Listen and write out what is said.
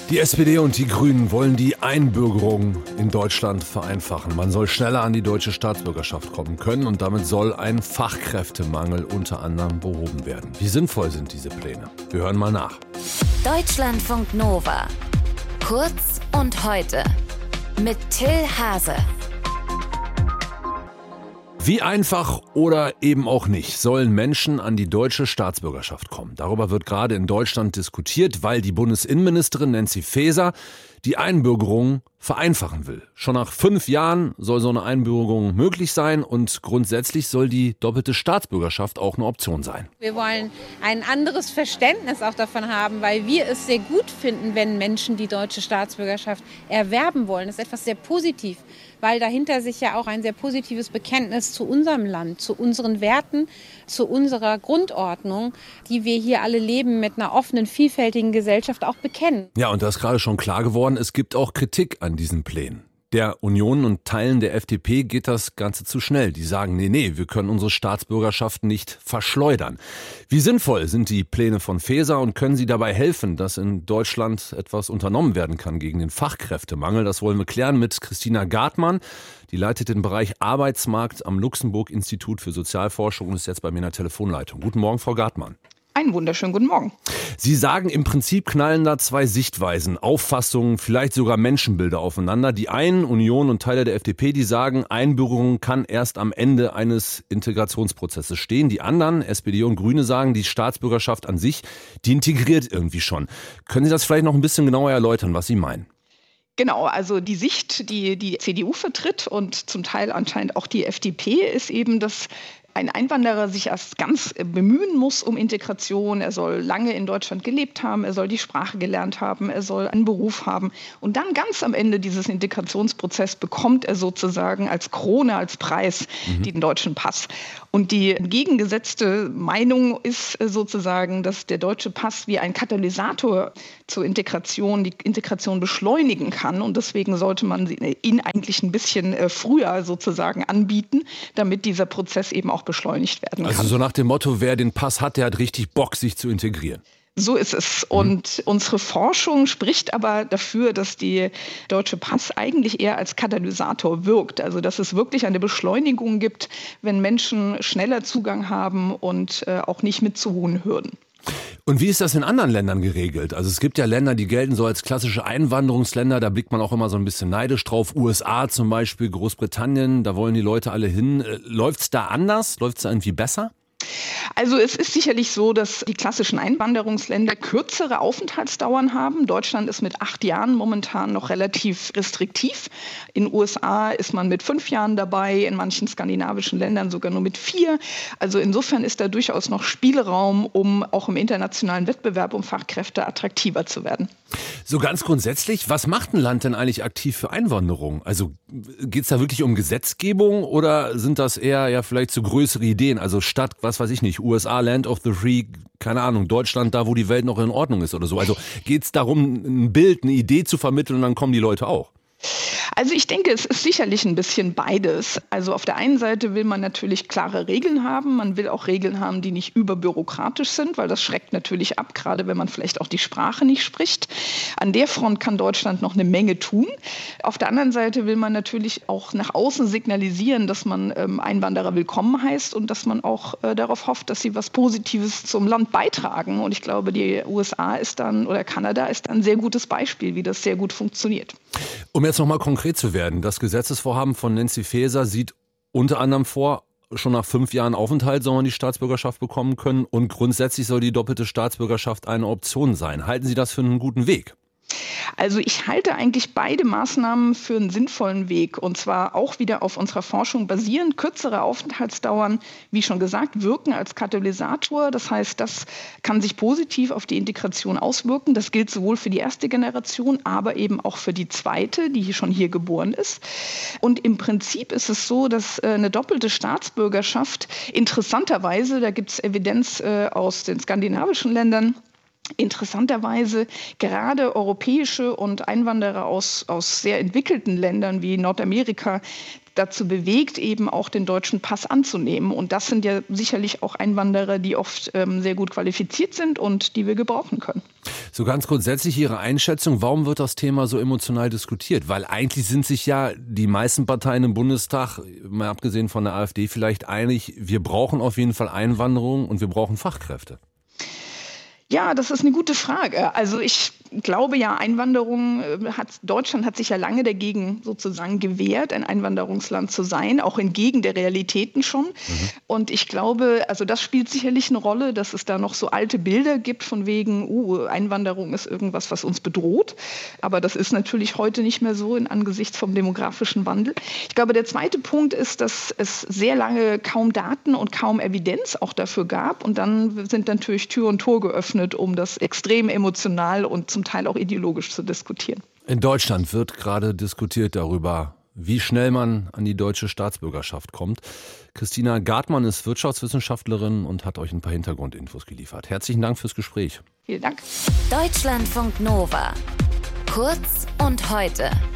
Die SPD und die Grünen wollen die Einbürgerung in Deutschland vereinfachen. Man soll schneller an die deutsche Staatsbürgerschaft kommen können und damit soll ein Fachkräftemangel unter anderem behoben werden. Wie sinnvoll sind diese Pläne? Wir hören mal nach. Deutschlandfunk Nova. Kurz und heute. Mit Till Hase. Wie einfach oder eben auch nicht sollen Menschen an die deutsche Staatsbürgerschaft kommen? Darüber wird gerade in Deutschland diskutiert, weil die Bundesinnenministerin Nancy Faeser die Einbürgerung vereinfachen will. Schon nach 5 Jahren soll so eine Einbürgerung möglich sein und grundsätzlich soll die doppelte Staatsbürgerschaft auch eine Option sein. Wir wollen ein anderes Verständnis auch davon haben, weil wir es sehr gut finden, wenn Menschen die deutsche Staatsbürgerschaft erwerben wollen. Das ist etwas sehr positiv, weil dahinter sich ja auch ein sehr positives Bekenntnis zu unserem Land, zu unseren Werten, zu unserer Grundordnung, die wir hier alle leben, mit einer offenen, vielfältigen Gesellschaft auch bekennen. Ja, und da ist gerade schon klar geworden, es gibt auch Kritik an diesen Plänen. Der Union und Teilen der FDP geht das Ganze zu schnell. Die sagen, nee, wir können unsere Staatsbürgerschaft nicht verschleudern. Wie sinnvoll sind die Pläne von Faeser und können sie dabei helfen, dass in Deutschland etwas unternommen werden kann gegen den Fachkräftemangel? Das wollen wir klären mit Christina Gartmann. Die leitet den Bereich Arbeitsmarkt am Luxemburg-Institut für Sozialforschung und ist jetzt bei mir in der Telefonleitung. Guten Morgen, Frau Gartmann. Einen wunderschönen guten Morgen. Sie sagen, im Prinzip knallen da 2 Sichtweisen, Auffassungen, vielleicht sogar Menschenbilder aufeinander. Die einen, Union und Teile der FDP, die sagen, Einbürgerung kann erst am Ende eines Integrationsprozesses stehen. Die anderen, SPD und Grüne, sagen, die Staatsbürgerschaft an sich, die integriert irgendwie schon. Können Sie das vielleicht noch ein bisschen genauer erläutern, was Sie meinen? Genau, also die Sicht, die CDU vertritt und zum Teil anscheinend auch die FDP, ist eben, dass ein Einwanderer sich erst ganz bemühen muss um Integration. Er soll lange in Deutschland gelebt haben, er soll die Sprache gelernt haben, er soll einen Beruf haben. Und dann ganz am Ende dieses Integrationsprozesses bekommt er sozusagen als Krone, als Preis den deutschen Pass. Und die entgegengesetzte Meinung ist sozusagen, dass der deutsche Pass wie ein Katalysator zur Integration, die Integration beschleunigen kann. Und deswegen sollte man ihn eigentlich ein bisschen früher sozusagen anbieten, damit dieser Prozess eben auch beschleunigt werden kann. Also so nach dem Motto, wer den Pass hat, der hat richtig Bock, sich zu integrieren. So ist es. Und unsere Forschung spricht aber dafür, dass die deutsche Pass eigentlich eher als Katalysator wirkt. Also dass es wirklich eine Beschleunigung gibt, wenn Menschen schneller Zugang haben und auch nicht mit zu hohen Hürden. Und wie ist das in anderen Ländern geregelt? Also es gibt ja Länder, die gelten so als klassische Einwanderungsländer, da blickt man auch immer so ein bisschen neidisch drauf. USA zum Beispiel, Großbritannien, da wollen die Leute alle hin. Läuft's da anders? Läuft's da irgendwie besser? Also es ist sicherlich so, dass die klassischen Einwanderungsländer kürzere Aufenthaltsdauern haben. Deutschland ist mit 8 Jahren momentan noch relativ restriktiv. In den USA ist man mit 5 Jahren dabei, in manchen skandinavischen Ländern sogar nur mit 4. Also insofern ist da durchaus noch Spielraum, um auch im internationalen Wettbewerb um Fachkräfte attraktiver zu werden. So ganz grundsätzlich, was macht ein Land denn eigentlich aktiv für Einwanderung? Also geht's da wirklich um Gesetzgebung oder sind das eher ja vielleicht so größere Ideen? Also statt, was weiß ich nicht, USA, Land of the Free, keine Ahnung, Deutschland, da wo die Welt noch in Ordnung ist oder so. Also geht's darum, ein Bild, eine Idee zu vermitteln und dann kommen die Leute auch? Also ich denke, es ist sicherlich ein bisschen beides. Also auf der einen Seite will man natürlich klare Regeln haben. Man will auch Regeln haben, die nicht überbürokratisch sind, weil das schreckt natürlich ab, gerade wenn man vielleicht auch die Sprache nicht spricht. An der Front kann Deutschland noch eine Menge tun. Auf der anderen Seite will man natürlich auch nach außen signalisieren, dass man Einwanderer willkommen heißt und dass man auch darauf hofft, dass sie was Positives zum Land beitragen. Und ich glaube, die USA ist dann oder Kanada ist dann ein sehr gutes Beispiel, wie das sehr gut funktioniert. Um jetzt nochmal konkret zu werden, das Gesetzesvorhaben von Nancy Faeser sieht unter anderem vor, schon nach 5 Jahren Aufenthalt soll man die Staatsbürgerschaft bekommen können und grundsätzlich soll die doppelte Staatsbürgerschaft eine Option sein. Halten Sie das für einen guten Weg? Also ich halte eigentlich beide Maßnahmen für einen sinnvollen Weg und zwar auch wieder auf unserer Forschung basierend. Kürzere Aufenthaltsdauern, wie schon gesagt, wirken als Katalysator. Das heißt, das kann sich positiv auf die Integration auswirken. Das gilt sowohl für die erste Generation, aber eben auch für die zweite, die schon hier geboren ist. Und im Prinzip ist es so, dass eine doppelte Staatsbürgerschaft interessanterweise, da gibt es Evidenz aus den skandinavischen Ländern, interessanterweise gerade europäische und Einwanderer aus sehr entwickelten Ländern wie Nordamerika dazu bewegt, eben auch den deutschen Pass anzunehmen. Und das sind ja sicherlich auch Einwanderer, die oft sehr gut qualifiziert sind und die wir gebrauchen können. So ganz grundsätzlich Ihre Einschätzung, warum wird das Thema so emotional diskutiert? Weil eigentlich sind sich ja die meisten Parteien im Bundestag, mal abgesehen von der AfD, vielleicht einig, wir brauchen auf jeden Fall Einwanderung und wir brauchen Fachkräfte. Ja, das ist eine gute Frage. Also ich glaube ja, Einwanderung Deutschland hat sich ja lange dagegen sozusagen gewehrt, ein Einwanderungsland zu sein, auch entgegen der Realitäten schon. Und ich glaube, also das spielt sicherlich eine Rolle, dass es da noch so alte Bilder gibt von wegen, Einwanderung ist irgendwas, was uns bedroht. Aber das ist natürlich heute nicht mehr so angesichts vom demografischen Wandel. Ich glaube, der zweite Punkt ist, dass es sehr lange kaum Daten und kaum Evidenz auch dafür gab. Und dann sind natürlich Tür und Tor geöffnet, um das extrem emotional und zum Teil auch ideologisch zu diskutieren. In Deutschland wird gerade diskutiert darüber, wie schnell man an die deutsche Staatsbürgerschaft kommt. Christina Gartmann ist Wirtschaftswissenschaftlerin und hat euch ein paar Hintergrundinfos geliefert. Herzlichen Dank fürs Gespräch. Vielen Dank. Deutschlandfunk Nova. Kurz und heute.